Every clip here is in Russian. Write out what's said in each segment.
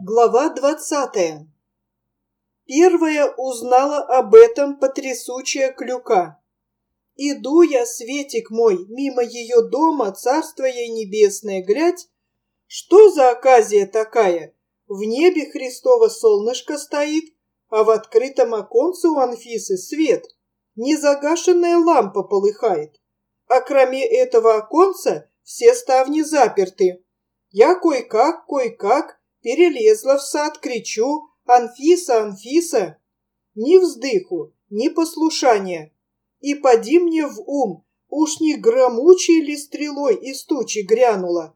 Глава 20. Первая узнала об этом потрясучая Клюка. Иду я, Светик мой, мимо ее дома, царство ей небесное, глядь, что за оказия такая? В небе Христово солнышко стоит, а в открытом оконце у Анфисы свет, незагашенная лампа полыхает. А кроме этого оконца все ставни заперты. Я кой-как перелезла в сад, кричу: «Анфиса, Анфиса!» Ни вздыху, ни послушания. И поди мне в ум, уж не громучей ли стрелой из тучи грянула.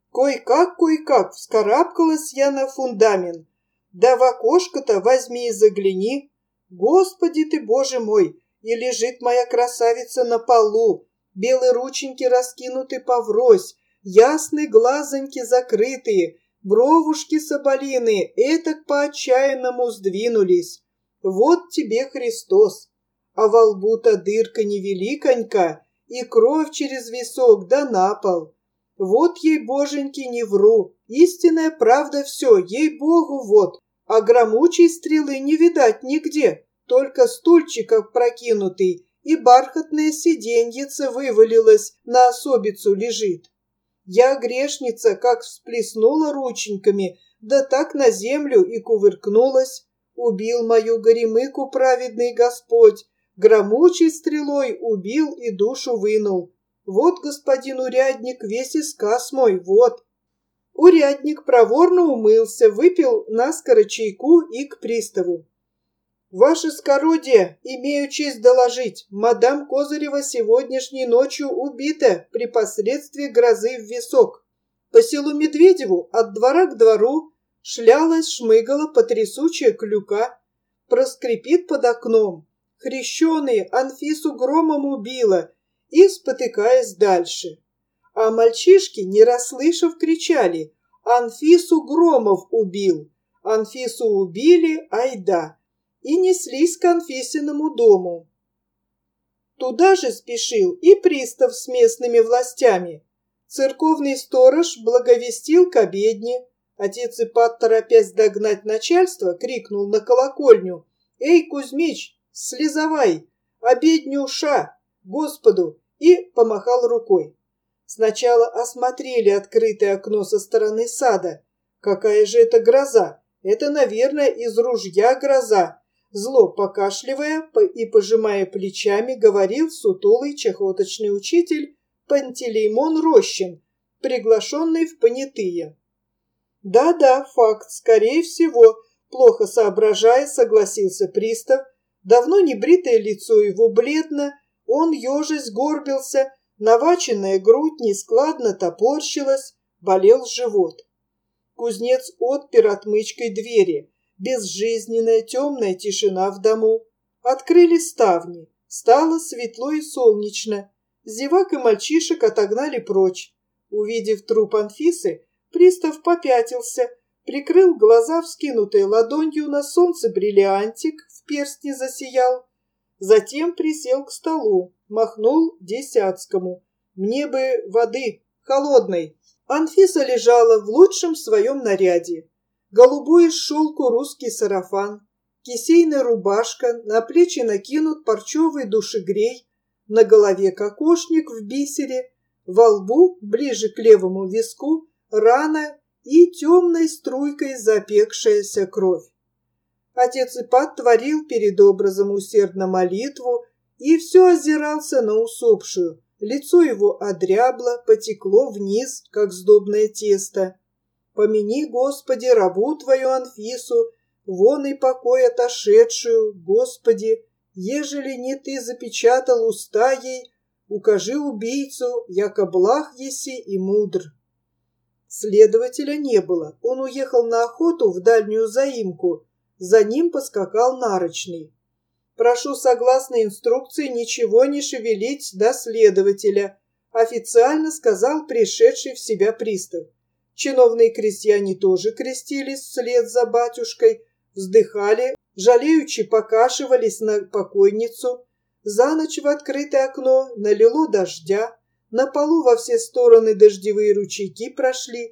Кой-как вскарабкалась я на фундамент. Да в окошко-то возьми и загляни. Господи ты, Боже мой, и лежит моя красавица на полу, белые рученьки раскинуты поврось, ясные глазоньки закрытые, бровушки соболиные этак по-отчаянному сдвинулись. Вот тебе Христос, а во лбу-то дырка невеликонька, и кровь через висок да на пол. Вот ей, боженьки, не вру, истинная правда все, ей-богу, вот, а громучей стрелы не видать нигде, только стульчик опрокинутый, и бархатное сиденьице вывалилось, на особицу лежит. Я, грешница, как всплеснула рученьками, да так на землю и кувыркнулась. Убил мою горемыку праведный Господь, громучей стрелой убил и душу вынул. Вот, господин урядник, весь исказ мой, вот. Урядник проворно умылся, выпил наскоро чайку и к приставу. Ваше скородие, имею честь доложить, мадам Козырева сегодняшней ночью убита при последствии грозы в висок. По селу Медведеву от двора к двору шлялась, шмыгала потрясучая Клюка, проскрипит под окном. Хрещеные Анфису громом убила и спотыкаясь дальше. А мальчишки, не расслышав, кричали: «Анфису Громов убил! Анфису убили, айда!» и неслись к Анфисиному дому. Туда же спешил и пристав с местными властями. Церковный сторож благовестил к обедне. Отец Ипат, торопясь догнать начальство, крикнул на колокольню: «Эй, Кузьмич, слезавай! Обедню ша! Господу!» и помахал рукой. Сначала осмотрели открытое окно со стороны сада. Какая же это гроза! Это, наверное, из ружья гроза. Зло покашливая и пожимая плечами, говорил сутулый чахоточный учитель Пантелеймон Рощин, приглашенный в понятые. Да, факт, скорее всего, плохо соображая, согласился пристав. Давно небритое лицо его бледно, он, ежась, горбился, наваченная грудь нескладно топорщилась, болел живот. Кузнец отпер отмычкой двери. Безжизненная темная тишина в дому. Открыли ставни. Стало светло и солнечно. Зевак и мальчишек отогнали прочь. Увидев труп Анфисы, пристав попятился, прикрыл глаза, вскинутой ладонью, на солнце бриллиантик в перстне засиял. Затем присел к столу, махнул Десятскому: «Мне бы воды, холодной». Анфиса лежала в лучшем своем наряде. Голубой из шелку русский сарафан, кисейная рубашка, на плечи накинут парчевый душегрей, на голове кокошник в бисере, во лбу, ближе к левому виску, рана и темной струйкой запекшаяся кровь. Отец Ипат творил перед образом усердно молитву и все озирался на усопшую. Лицо его одрябло, потекло вниз, как сдобное тесто. «Помяни, Господи, рабу Твою Анфису, вон и покой отошедшую, Господи, ежели не Ты запечатал уста ей, укажи убийцу, яко благ еси и мудр». Следователя не было, он уехал на охоту в дальнюю заимку, за ним поскакал нарочный. «Прошу, согласно инструкции, ничего не шевелить до следователя», официально сказал пришедший в себя пристав. Чиновные крестьяне тоже крестились вслед за батюшкой, вздыхали, жалеючи покашивались на покойницу. За ночь в открытое окно налило дождя, на полу во все стороны дождевые ручейки прошли.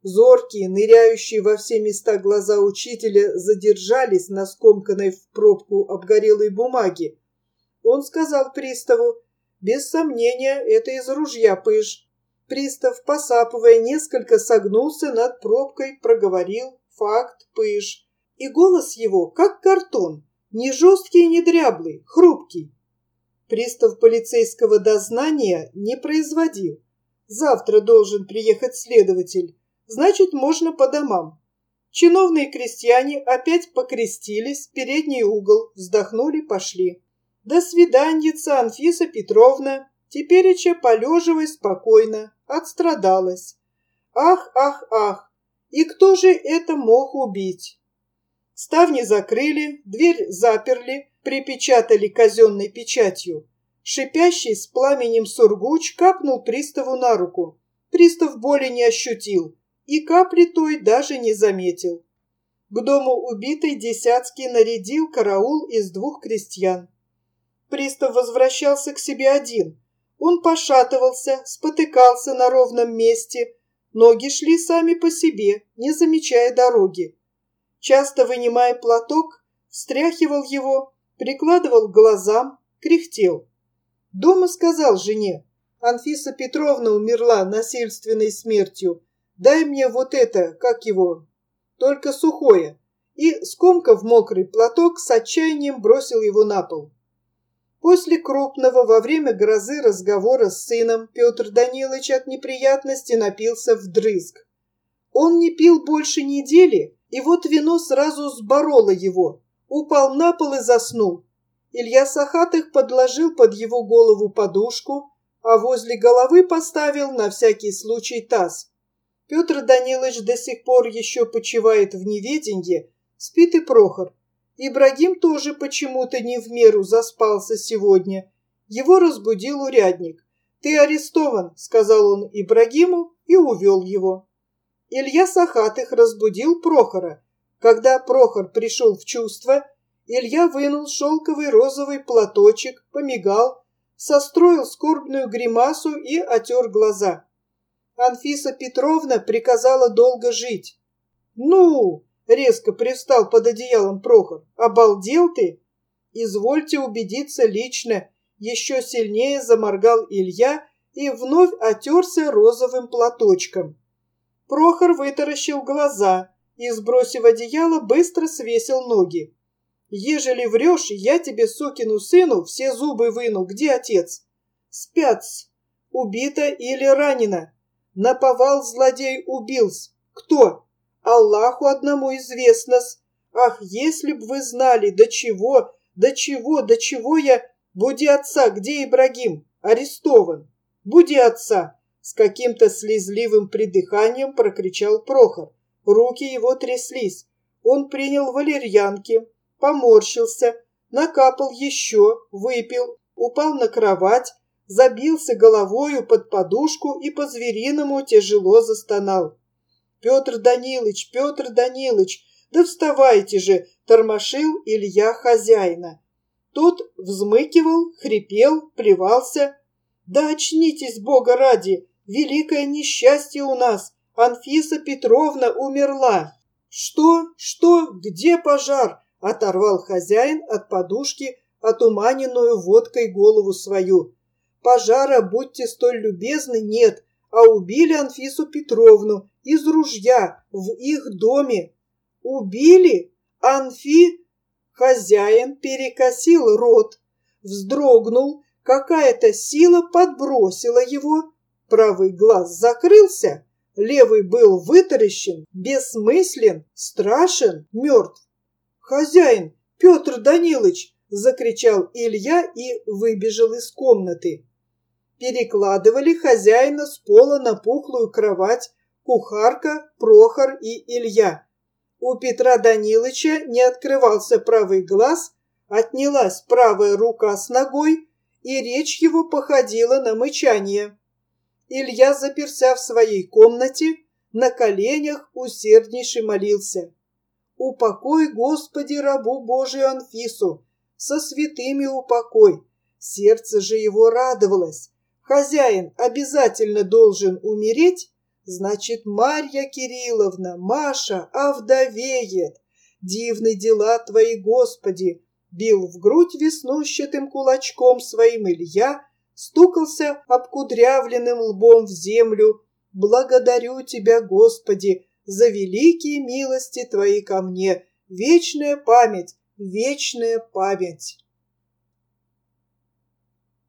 Зоркие, ныряющие во все места глаза учителя задержались на скомканной в пробку обгорелой бумаге. Он сказал приставу: «Без сомнения, это из ружья пыш». Пристав, посапывая, несколько согнулся над пробкой, проговорил: «Факт, пыш». И голос его, как картон, не жесткий и не дряблый, хрупкий. Пристав полицейского дознания не производил. Завтра должен приехать следователь. Значит, можно по домам. Чиновные крестьяне опять покрестились, передний угол, вздохнули, пошли. До свиданьица, Анфиса Петровна. Тепереча полеживай спокойно. Отстрадалась. Ах, ах, ах. И кто же это мог убить? Ставни закрыли, дверь заперли, припечатали казенной печатью. Шипящий с пламенем сургуч капнул приставу на руку. Пристав боли не ощутил и капли той даже не заметил. К дому убитой Десяцкий нарядил караул из 2 крестьян. Пристав возвращался к себе один. Он пошатывался, спотыкался на ровном месте. Ноги шли сами по себе, не замечая дороги. Часто вынимая платок, встряхивал его, прикладывал к глазам, кряхтел. Дома сказал жене: «Анфиса Петровна умерла насильственной смертью. Дай мне вот это, как его, только сухое». И, скомкав мокрый платок, с отчаянием бросил его на пол. После крупного во время грозы разговора с сыном Петр Данилович от неприятности напился вдрызг. Он не пил больше недели, и вот вино сразу сбороло его. Упал на пол и заснул. Илья Сахатых подложил под его голову подушку, а возле головы поставил на всякий случай таз. Петр Данилович до сих пор еще почивает в неведенье, спит и Прохор. Ибрагим тоже почему-то не в меру заспался сегодня. Его разбудил урядник. «Ты арестован», — сказал он Ибрагиму и увел его. Илья Сахатых разбудил Прохора. Когда Прохор пришел в чувство, Илья вынул шелковый розовый платочек, помигал, состроил скорбную гримасу и отер глаза. Анфиса Петровна приказала долго жить. «Ну!» — резко привстал под одеялом Прохор. «Обалдел ты?» «Извольте убедиться лично», — еще сильнее заморгал Илья и вновь отерся розовым платочком. Прохор вытаращил глаза и, сбросив одеяло, быстро свесил ноги. «Ежели врешь, я тебе, сукину сыну, все зубы выну. Где отец?» «Спят-с. Убита или ранена. Наповал злодей убил-с. Кто? Аллаху одному известно-с. Ах, если б вы знали, до чего я... Буди отца, где Ибрагим? Арестован. Буди отца!» С каким-то слезливым придыханием прокричал Прохор. Руки его тряслись. Он принял валерьянки, поморщился, накапал еще, выпил, упал на кровать, забился головою под подушку и по-звериному тяжело застонал. Петр Данилович, да вставайте же!» — тормошил Илья хозяина. Тот взмыкивал, хрипел, плевался. «Да очнитесь, Бога ради! Великое несчастье у нас! Анфиса Петровна умерла!» «Что? Где пожар?» — оторвал хозяин от подушки отуманенную водкой голову свою. «Пожара, будьте столь любезны, нет, а убили Анфису Петровну из ружья в их доме». «Убили? Анфи?» Хозяин перекосил рот, вздрогнул, какая-то сила подбросила его. Правый глаз закрылся, левый был вытаращен, бессмыслен, страшен, мертв. «Хозяин, Петр Данилович!» — закричал Илья и выбежал из комнаты. Перекладывали хозяина с пола на пухлую кровать кухарка, Прохор и Илья. У Петра Данилыча не открывался правый глаз, отнялась правая рука с ногой, и речь его походила на мычание. Илья, заперся в своей комнате, на коленях усерднейше молился. «Упокой, Господи, рабу Божию Анфису, со святыми упокой». Сердце же его радовалось. Хозяин обязательно должен умереть, Значит, Марья Кирилловна, Маша, овдовеет. Дивны дела твои, Господи! Бил в грудь веснущатым кулачком своим Илья, стукался обкудрявленным лбом в землю. Благодарю тебя, Господи, за великие милости твои ко мне. Вечная память, вечная память.